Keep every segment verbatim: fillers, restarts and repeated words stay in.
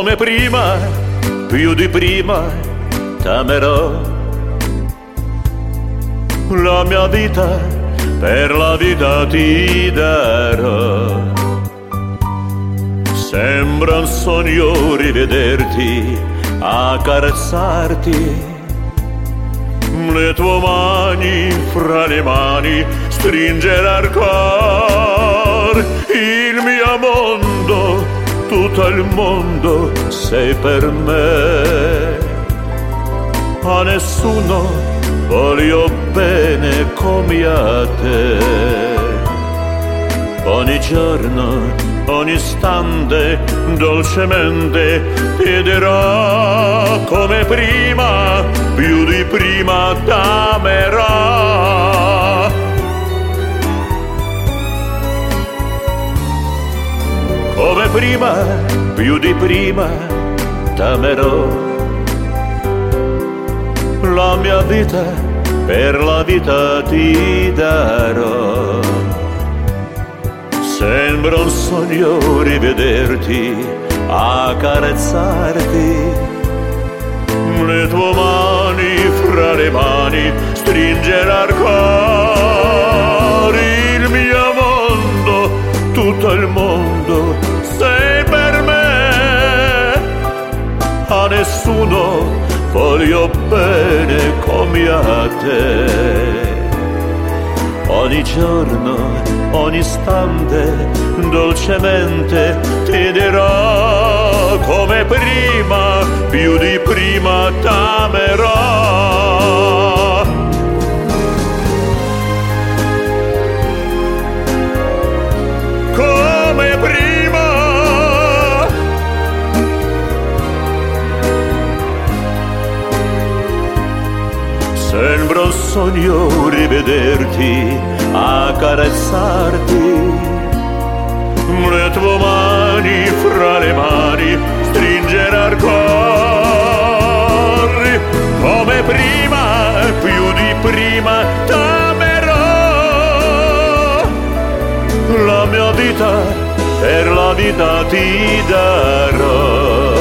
come prima, più di prima t'amerò. La mia vita per la vita ti darò. Sembra un sogno rivederti, accarezzarti, le tue mani fra le mani stringere al cuore. Il mio mondo, tutto il mondo sei per me. A nessuno voglio bene come a te. Ogni giorno, ogni istante, dolcemente ti dirò come prima, più di prima t'amerò. Come prima, più di prima t'amerò. La mia vita per la vita ti darò. Sembra un sogno rivederti, accarezzarti, le tue mani fra le mani stringere al cuore. Il mio mondo, tutto il mondo sei per me. A nessuno voglio bene come a te. Ogni giorno, ogni istante, dolcemente ti dirò come prima, più di prima t'amerò. Come prima, sembra un sogno rivederti, accarezzarti, le tue mani fra le mani stringere al cuore. Come prima, più di prima t'amerò. La mia vita per la vita ti darò.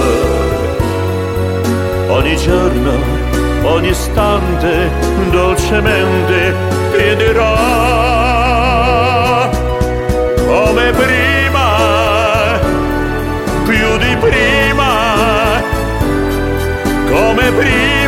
Ogni giorno, ogni istante, dolcemente ti dirò come prima, più di prima, come prima.